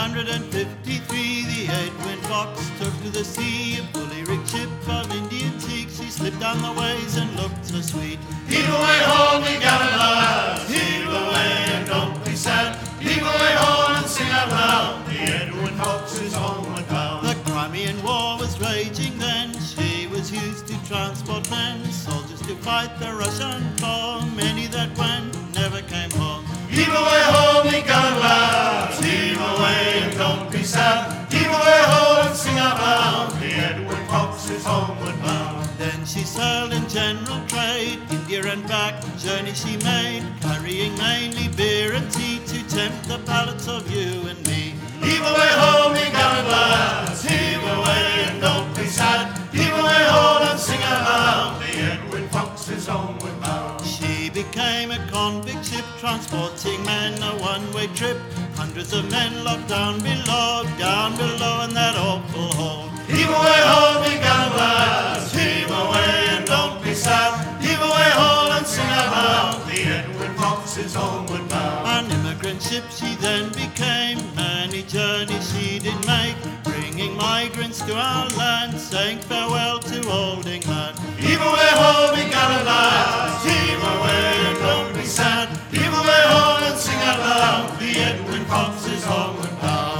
1853, the Edwin Fox took to the sea, a fully rigged ship of Indian teak. She slipped down the ways and looked so sweet. Heave away, ho, me gallant lads, heave away and don't be sad. Heave away, ho, and sing out loud, the Edwin Fox is homeward bound. The Crimean War was raging then. She was used to transport men, soldiers to fight the Russian foe. Many that went never came home. Heave away, ho, me gallant lads, heave away and don't be sad. Heave away, ho, and sing out loud, the Edwin Fox is homeward bound. Then she sailed in general trade, India and back, journey she made, carrying mainly beer and tea to tempt the palates of you and me. Heave away, ho, me gallant lads, heave away and don't be sad. Heave away, ho, and sing out loud, the Edwin Fox is homeward bound. She became a convict ship, transporting men, a one-way trip. Hundreds of men locked down below in that awful hold. Heave away, ho, me gallant lads, heave away and don't be sad. Heave away, ho, and sing out loud, the Edwin Fox is homeward bound. An immigrant ship she then became, many journeys she did make, bringing migrants to our land, saying farewell to old England. Heave away, ho, me gallant lads, heave away and don't be sad. Heave away, ho, and sing out loud, the Edwin Fox is homeward bound.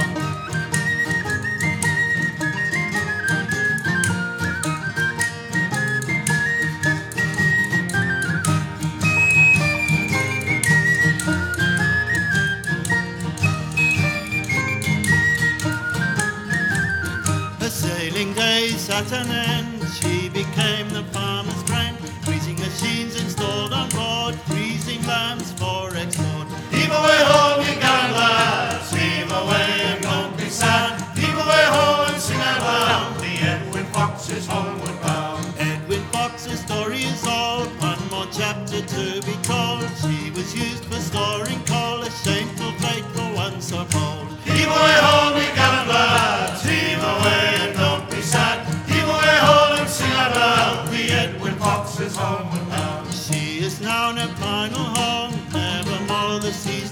Her sailing days at an end, she became the farmer's friend, freezing machines installed on board, freezing lambs for export. Heave away, ho, me gallant lads, heave away and don't be sad. Heave away, ho, and sing out loud, the Edwin Fox is homeward bound. Edwin Fox's story is old, one more chapter to be told. She was used for storing coal, a shameful fate for one so bold. Heave away, ho, me gallant lads, heave away and don't be sad. Heave away, ho, and sing out loud, the Edwin Fox is homeward bound. She is now in her final home, nevermore the seas